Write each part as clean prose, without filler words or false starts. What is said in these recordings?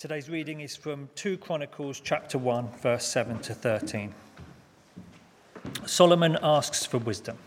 Today's reading is from 2 Chronicles chapter 1, verse 7 to 13. Solomon asks for wisdom.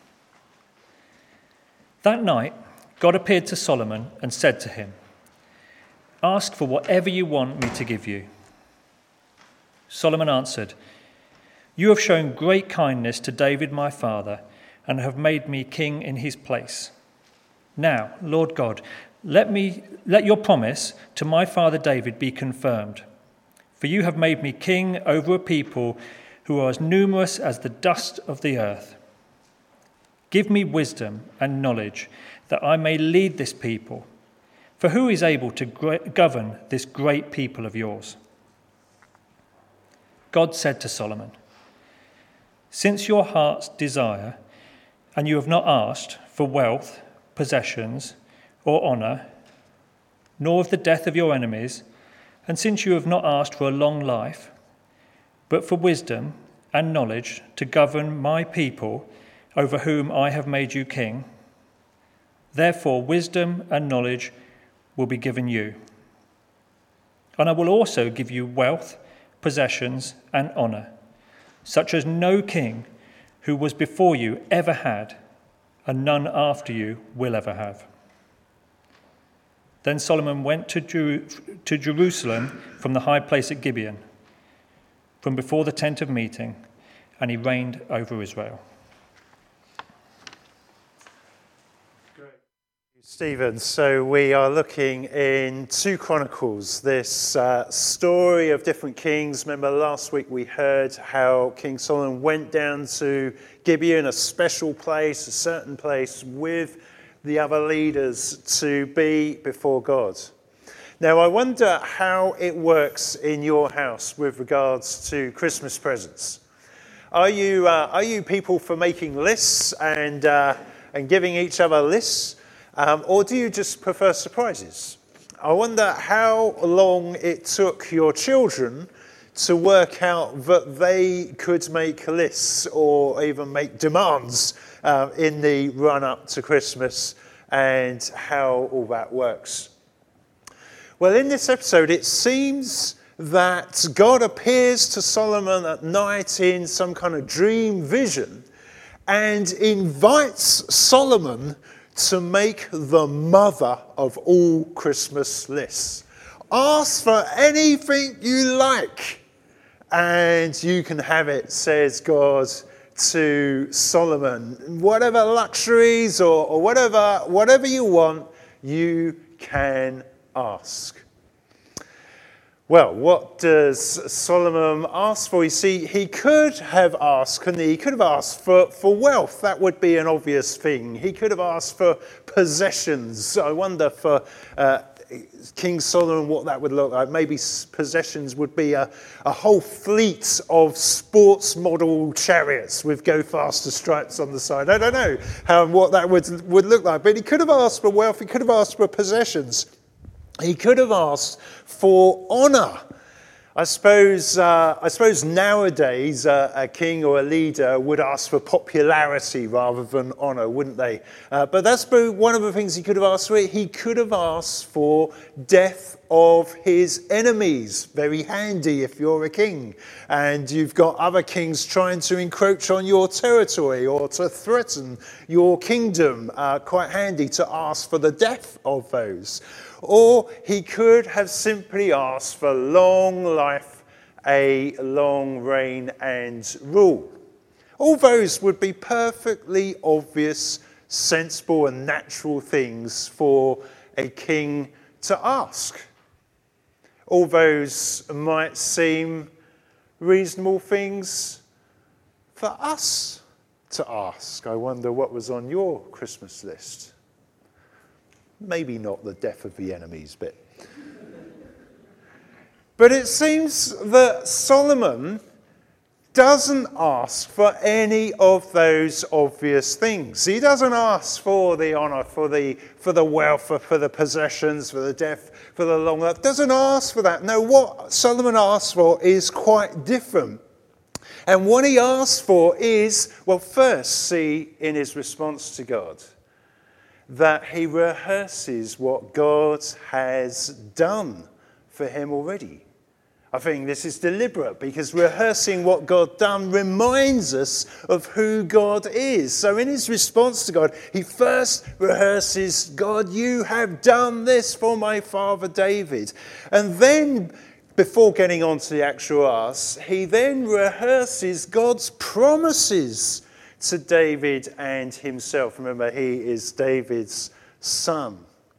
That night, God appeared to Solomon and said to him, "Ask for whatever you want me to give you." Solomon answered, "You have shown great kindness to David my father and have made me king in his place. Now, Lord God, let your promise to my father David be confirmed. For you have made me king over a people who are as numerous as the dust of the earth. Give me wisdom and knowledge that I may lead this people. For who is able to govern this great people of yours?" God said to Solomon, "Since your heart's desire, and you have not asked for wealth, possessions, or honour, nor of the death of your enemies, and since you have not asked for a long life, but for wisdom and knowledge to govern my people over whom I have made you king, therefore wisdom and knowledge will be given you. And I will also give you wealth, possessions, and honour, such as no king who was before you ever had, and none after you will ever have." Then Solomon went to Jerusalem from the high place at Gibeon, from before the tent of meeting, and he reigned over Israel. Great. Stephen, so we are looking in 2 Chronicles, this story of different kings. Remember last week we heard how King Solomon went down to Gibeon, a special place, a certain place with the other leaders to be before God. Now, I wonder how it works in your house with regards to Christmas presents. Are you people for making lists and giving each other lists, or do you just prefer surprises? I wonder how long it took your children to work out that they could make lists or even make demands in the run-up to Christmas, and how all that works. Well, in this episode, it seems that God appears to Solomon at night in some kind of dream vision and invites Solomon to make the mother of all Christmas lists. Ask for anything you like, and you can have it, says God to Solomon. Whatever luxuries or whatever you want, you can ask. Well, what does Solomon ask for? You see, he could have asked, couldn't he? He could have asked for wealth. That would be an obvious thing. He could have asked for possessions. I wonder for King Solomon what that would look like. Maybe possessions would be a whole fleet of sports model chariots with Go Faster stripes on the side. I don't know what that would look like. But he could have asked for wealth. He could have asked for possessions. He could have asked for honour. I suppose nowadays a king or a leader would ask for popularity rather than honour, wouldn't they? But that's one of the things he could have asked for. He could have asked for death of his enemies. Very handy if you're a king and you've got other kings trying to encroach on your territory or to threaten your kingdom. Quite handy to ask for the death of those. Or he could have simply asked for long life, a long reign and rule. All those would be perfectly obvious, sensible and natural things for a king to ask. All those might seem reasonable things for us to ask. I wonder what was on your Christmas list. Maybe not the death of the enemies bit. But it seems that Solomon doesn't ask for any of those obvious things. He doesn't ask for the honour, for the wealth, for the possessions, for the death, for the long life. Doesn't ask for that. No, what Solomon asks for is quite different. And what he asks for is, well, first, see in his response to God, that he rehearses what God has done for him already. I think this is deliberate because rehearsing what God done reminds us of who God is. So in his response to God, he first rehearses, God, you have done this for my father David. And then, before getting on to the actual ask, he then rehearses God's promises to David and himself. Remember, he is David's son.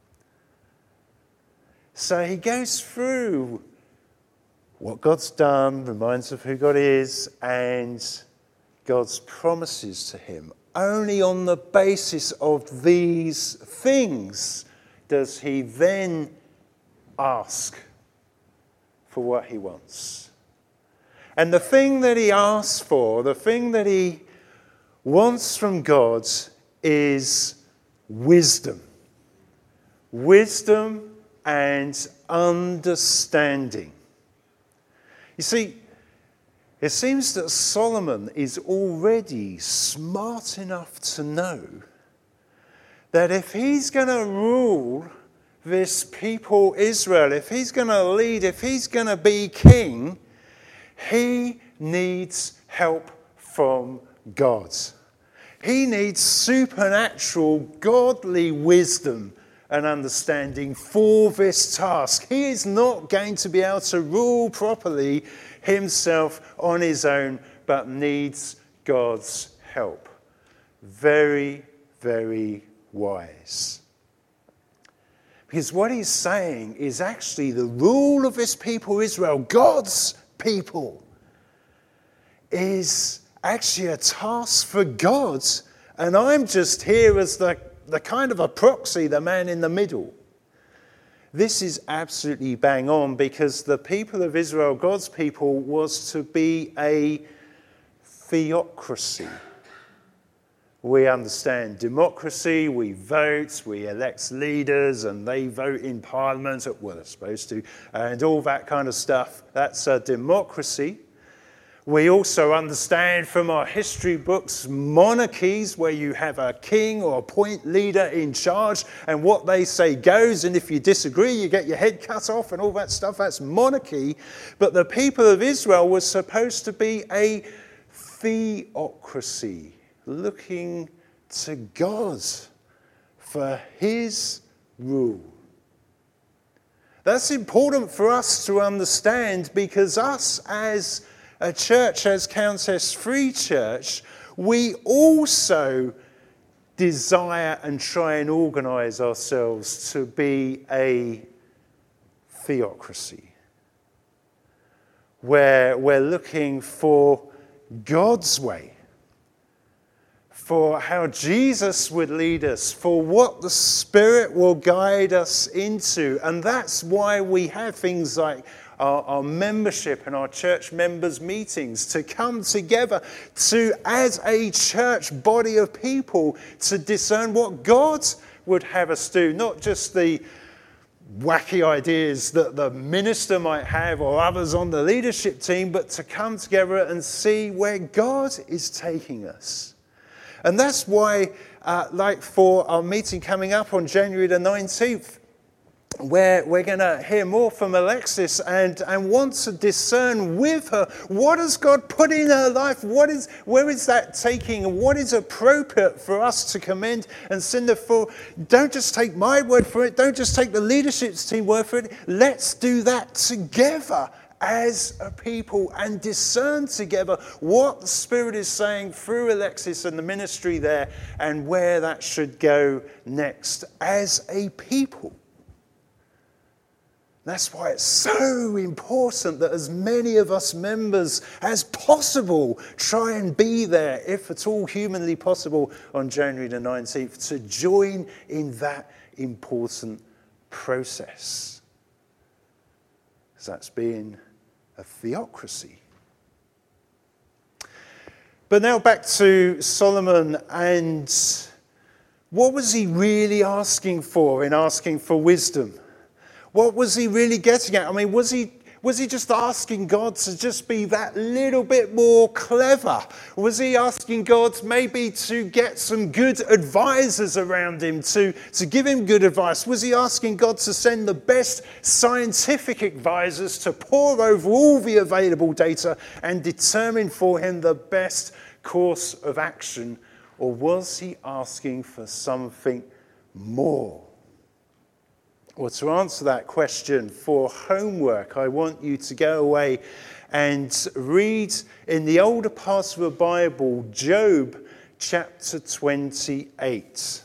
So he goes through what God's done, reminds of who God is, and God's promises to him. Only on the basis of these things does he then ask for what he wants. And the thing that he asks for, the thing that he wants from God is wisdom. Wisdom and understanding. You see, it seems that Solomon is already smart enough to know that if he's going to rule this people Israel, if he's going to lead, if he's going to be king, he needs help from God. He needs supernatural, godly wisdom and understanding for this task. He is not going to be able to rule properly himself on his own, but needs God's help. Very, very wise. Because what he's saying is actually the rule of this people Israel, God's people, is actually a task for God. And I'm just here as the kind of a proxy, the man in the middle. This is absolutely bang on because the people of Israel, God's people, was to be a theocracy. We understand democracy, we vote, we elect leaders, and they vote in parliament, well, they're supposed to, and all that kind of stuff. That's a democracy. We also understand from our history books monarchies where you have a king or a point leader in charge and what they say goes, and if you disagree you get your head cut off and all that stuff. That's monarchy. But the people of Israel was supposed to be a theocracy, looking to God for his rule. That's important for us to understand because us as a church, as Countess Free Church, we also desire and try and organise ourselves to be a theocracy, where we're looking for God's way, for how Jesus would lead us, for what the Spirit will guide us into. And that's why we have things like our membership and our church members' meetings, to come together to, as a church body of people, to discern what God would have us do, not just the wacky ideas that the minister might have or others on the leadership team, but to come together and see where God is taking us. And that's why, like for our meeting coming up on January the 19th, where we're going to hear more from Alexis and want to discern with her, what has God put in her life? Where is that taking? And what is appropriate for us to commend and send her for? Don't just take my word for it. Don't just take the leadership team word for it. Let's do that together as a people and discern together what the Spirit is saying through Alexis and the ministry there and where that should go next as a people. That's why it's so important that as many of us members as possible try and be there, if at all humanly possible, on January the 19th to join in that important process. So that's being a theocracy. But now back to Solomon, and what was he really asking for in asking for wisdom? What was he really getting at? I mean, was he Was he just asking God to just be that little bit more clever? Was he asking God maybe to get some good advisors around him, to give him good advice? Was he asking God to send the best scientific advisors to pore over all the available data and determine for him the best course of action? Or was he asking for something more? Well, to answer that question for homework, I want you to go away and read in the older parts of the Bible, Job chapter 28.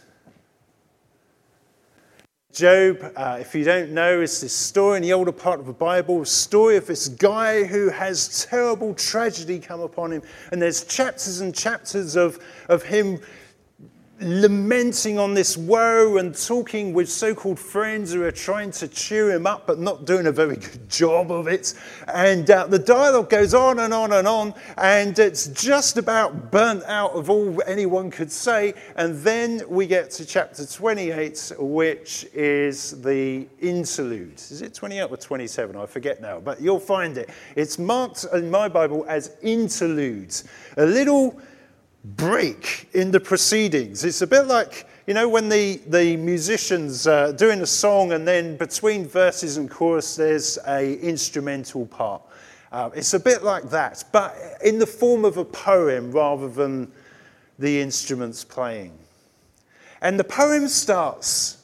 Job, if you don't know, is this story in the older part of the Bible, a story of this guy who has terrible tragedy come upon him. And there's chapters and chapters of him lamenting on this woe and talking with so-called friends who are trying to cheer him up but not doing a very good job of it. And the dialogue goes on and on and on, and it's just about burnt out of all anyone could say. And then we get to chapter 28, which is the interlude. Is it 28 or 27? I forget now, but you'll find it. It's marked in my Bible as interludes. A little break in the proceedings. It's a bit like, you know, when the musicians doing a song and then between verses and chorus there's a instrumental part. It's a bit like that, but in the form of a poem rather than the instruments playing. And the poem starts,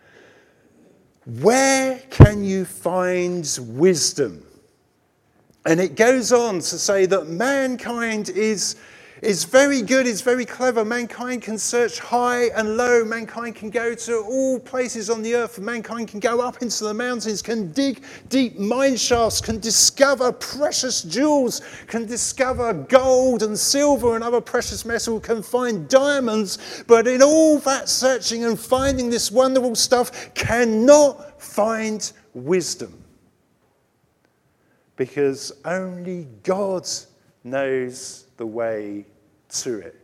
"Where can you find wisdom?" And it goes on to say that mankind is very good, is very clever. Mankind can search high and low. Mankind can go to all places on the earth. Mankind can go up into the mountains, can dig deep mine shafts, can discover precious jewels, can discover gold and silver and other precious metal, can find diamonds. But in all that searching and finding this wonderful stuff, cannot find wisdom. Because only God knows the way to it.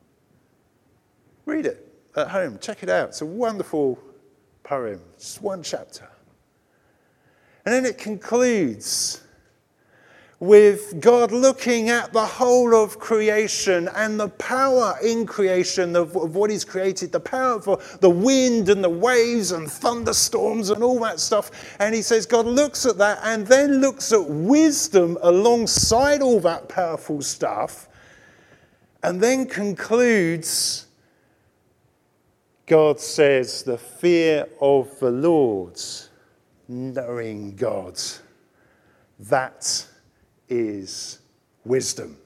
Read it at home. Check it out. It's a wonderful poem. Just one chapter. And then it concludes with God looking at the whole of creation and the power in creation of what He's created, the power for the wind and the waves and thunderstorms and all that stuff. And He says God looks at that and then looks at wisdom alongside all that powerful stuff, and then concludes, God says, the fear of the Lord, knowing God, that is wisdom.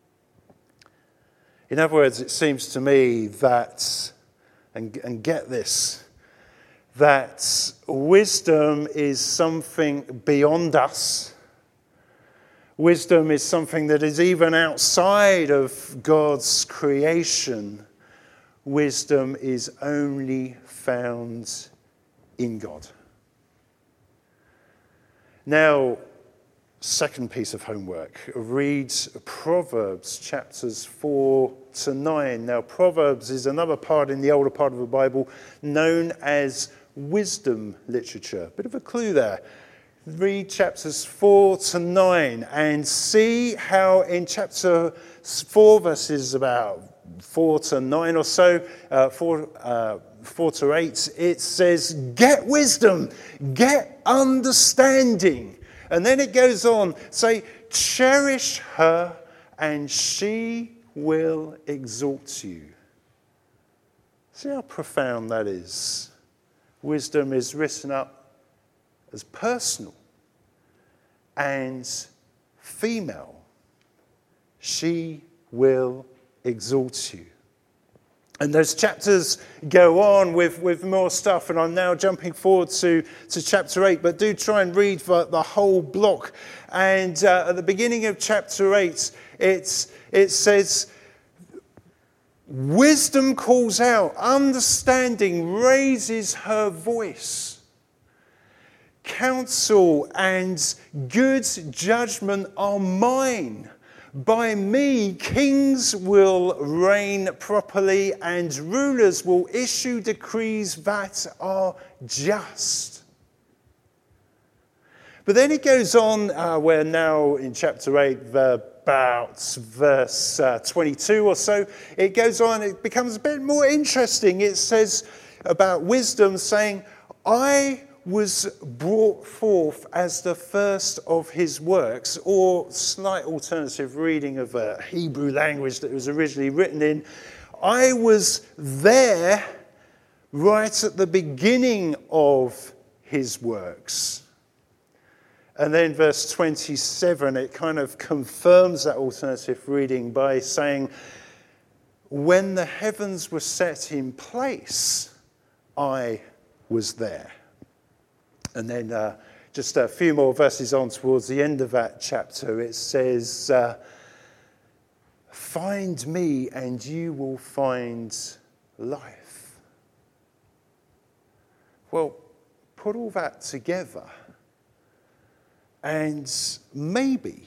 In other words, it seems to me that, and get this, that wisdom is something beyond us. Wisdom is something that is even outside of God's creation. Wisdom is only found in God. Now, second piece of homework, read Proverbs chapters 4 to 9. Now, Proverbs is another part in the older part of the Bible known as wisdom literature. Bit of a clue there. Read chapters 4 to 9 and see how in chapter 4, verses about 4 to 9 or so, 4 to 8, it says, get wisdom, get understanding. And then it goes on, say, cherish her and she will exalt you. See how profound that is. Wisdom is written up as personal and female. She will exalt you. And those chapters go on with more stuff, and I'm now jumping forward to chapter 8, but do try and read the whole block. And at the beginning of chapter 8, it says, wisdom calls out, understanding raises her voice. Counsel and good judgment are mine. By me, kings will reign properly and rulers will issue decrees that are just. But then it goes on, we're now in chapter 8, about verse 22 or so. It goes on, it becomes a bit more interesting. It says about wisdom, saying, I was brought forth as the first of his works, or slight alternative reading of a Hebrew language that was originally written in. I was there right at the beginning of his works. And then verse 27, it kind of confirms that alternative reading by saying, when the heavens were set in place, I was there. And then just a few more verses on towards the end of that chapter, it says, find me and you will find life. Well, put all that together and maybe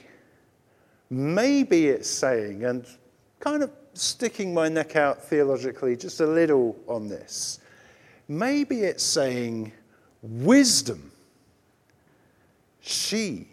it's saying, and kind of sticking my neck out theologically just a little on this, maybe it's saying, wisdom, she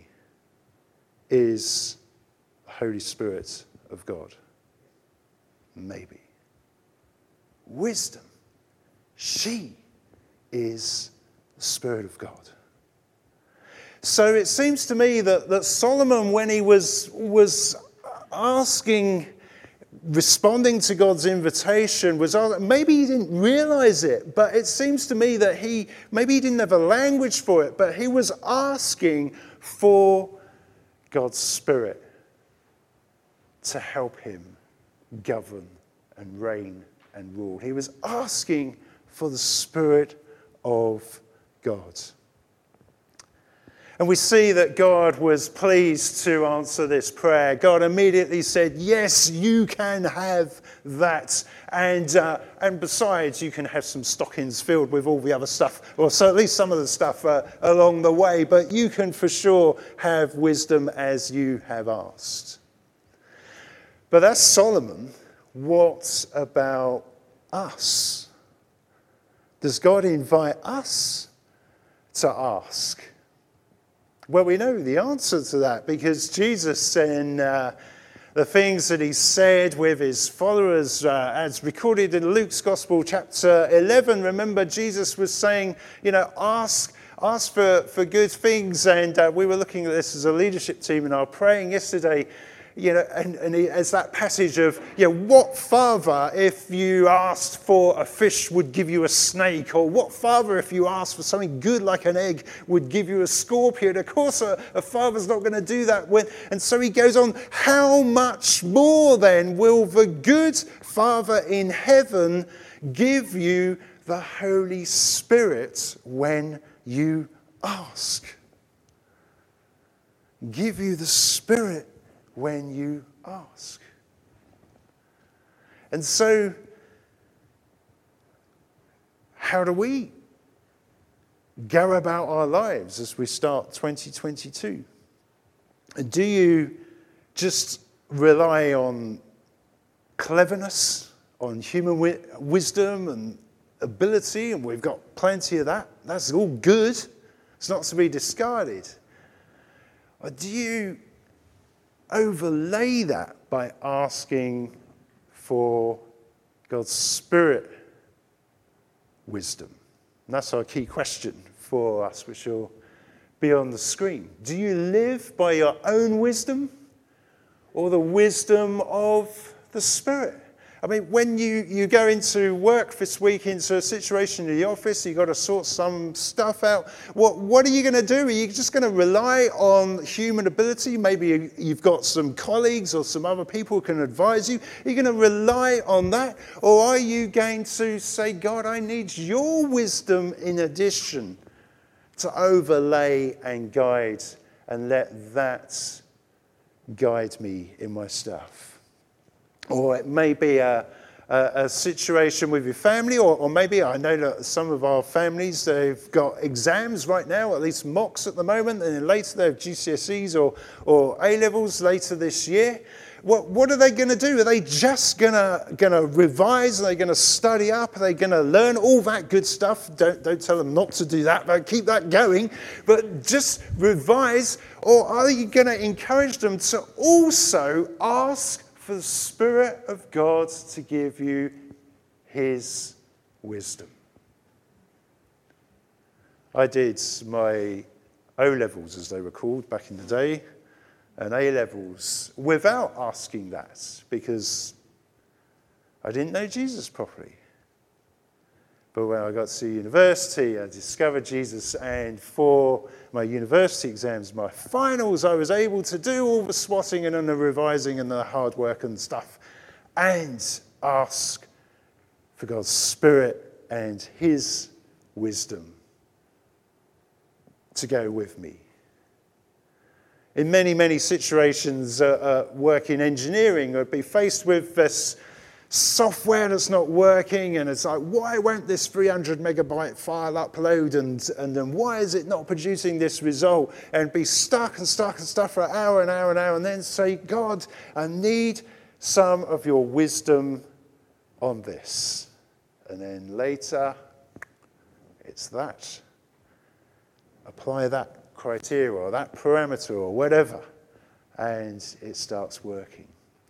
is the Holy Spirit of God. Maybe. Wisdom, she is the Spirit of God. So it seems to me that Solomon, when he was asking, responding to God's invitation, maybe he didn't realize it, but it seems to me that maybe he didn't have a language for it, but he was asking for God's Spirit to help him govern and reign and rule. He was asking for the Spirit of God. And we see that God was pleased to answer this prayer. God immediately said, yes, you can have that. And besides, you can have some stockings filled with all the other stuff, or so at least some of the stuff along the way. But you can for sure have wisdom as you have asked. But that's Solomon. What about us? Does God invite us to ask? Well, we know the answer to that because Jesus, in the things that he said with his followers, as recorded in Luke's Gospel, chapter 11, remember Jesus was saying, ask for good things. And we were looking at this as a leadership team in our praying yesterday. As that passage of, what father, if you asked for a fish, would give you a snake? Or what father, if you asked for something good like an egg, would give you a scorpion? Of course, a father's not going to do that. And so he goes on, how much more then will the good Father in heaven give you the Holy Spirit when you ask? Give you the Spirit when you ask. And so, how do we go about our lives as we start 2022? Do you just rely on cleverness, on human wisdom and ability, and we've got plenty of that? That's all good. It's not to be discarded. Or do you overlay that by asking for God's Spirit wisdom? And that's our key question for us, which will be on the screen. Do you live by your own wisdom or the wisdom of the Spirit? I mean, when you go into work this week, into a situation in the office, you've got to sort some stuff out. What are you going to do? Are you just going to rely on human ability? Maybe you've got some colleagues or some other people who can advise you. Are you going to rely on that? Or are you going to say, God, I need your wisdom in addition to overlay and guide, and let that guide me in my stuff? Or it may be a situation with your family, or maybe I know that some of our families, they've got exams right now, at least mocks at the moment, and then later they have GCSEs or A-levels later this year. What are they going to do? Are they just going to revise? Are they going to study up? Are they going to learn all that good stuff? Don't tell them not to do that, but keep that going. But just revise. Or are you going to encourage them to also ask for the Spirit of God to give you his wisdom? I did my O-levels, as they were called back in the day, and A-levels without asking that, because I didn't know Jesus properly. But when I got to university, I discovered Jesus, and for my university exams, my finals, I was able to do all the swatting and the revising and the hard work and stuff, and ask for God's Spirit and his wisdom to go with me. In many, many situations, work in engineering, I'd be faced with this software that's not working, and it's like, why won't this 300 megabyte file upload, and then why is it not producing this result? And be stuck for an hour, and then say, God, I need some of your wisdom on this. And then later, it's that. Apply that criteria or that parameter or whatever, and it starts working.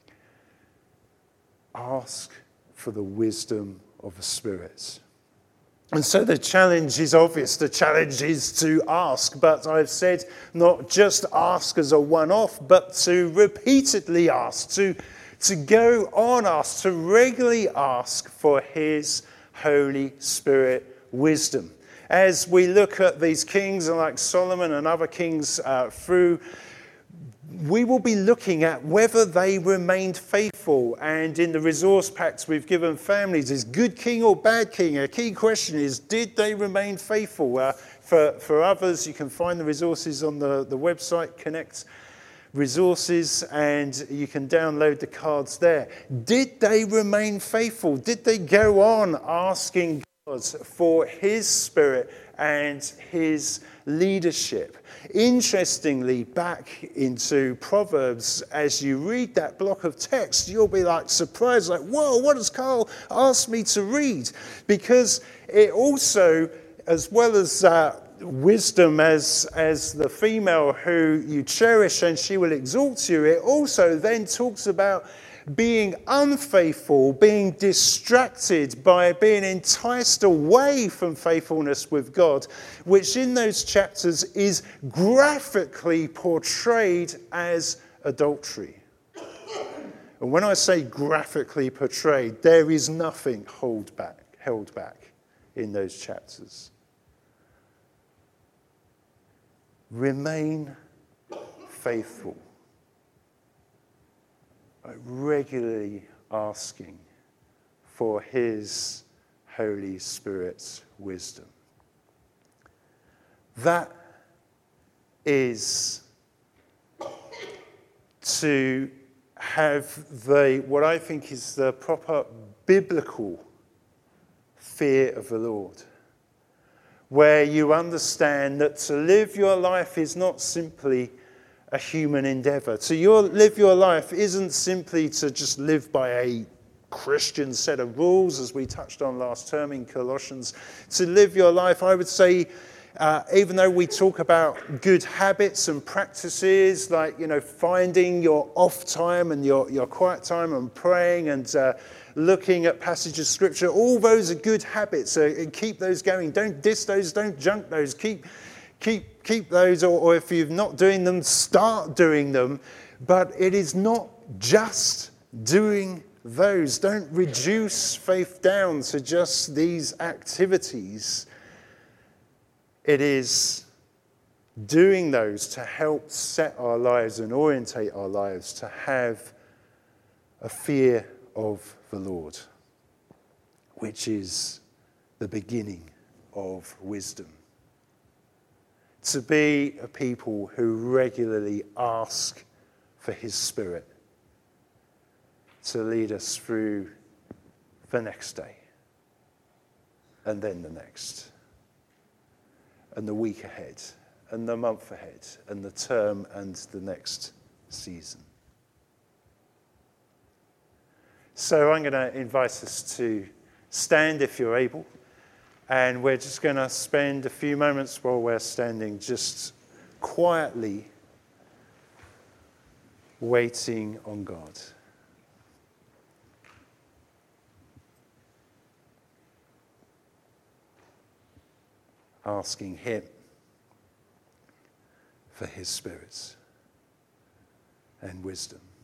Ask for the wisdom of the Spirit. And so the challenge is obvious. The challenge is to ask, but I've said not just ask as a one-off, but to repeatedly ask, to go on ask, to regularly ask for his Holy Spirit wisdom. As we look at these kings like Solomon and other kings through, we will be looking at whether they remained faithful. And in the resource packs we've given families, is good king or bad king? A key question is, did they remain faithful? For others, you can find the resources on the website, Connect Resources, and you can download the cards there. Did they remain faithful? Did they go on asking for his Spirit and his leadership? Interestingly, back into Proverbs, as you read that block of text, you'll be like surprised, like, whoa, what has Carl asked me to read? Because it also, as well as wisdom as the female who you cherish and she will exalt you, it also then talks about being unfaithful, being distracted by being enticed away from faithfulness with God, which in those chapters is graphically portrayed as adultery. And when I say graphically portrayed, there is nothing held back in those chapters. Remain faithful. Regularly asking for his Holy Spirit's wisdom. That is to have what I think is the proper biblical fear of the Lord, where you understand that to live your life is not simply a human endeavor. Live your life isn't simply to just live by a Christian set of rules, as we touched on last term in Colossians. To live your life, I would say, even though we talk about good habits and practices, like, finding your off time and your quiet time and praying and looking at passages of scripture, all those are good habits. And keep those going. Don't diss those. Don't junk those. Keep those, or if you're not doing them, start doing them. But it is not just doing those. Don't reduce faith down to just these activities. It is doing those to help set our lives and orientate our lives to have a fear of the Lord, which is the beginning of wisdom. To be a people who regularly ask for his Spirit to lead us through the next day, and then the next, and the week ahead, and the month ahead, and the term and the next season. So I'm going to invite us to stand if you're able. And we're just going to spend a few moments while we're standing just quietly waiting on God. Asking him for his Spirit and wisdom.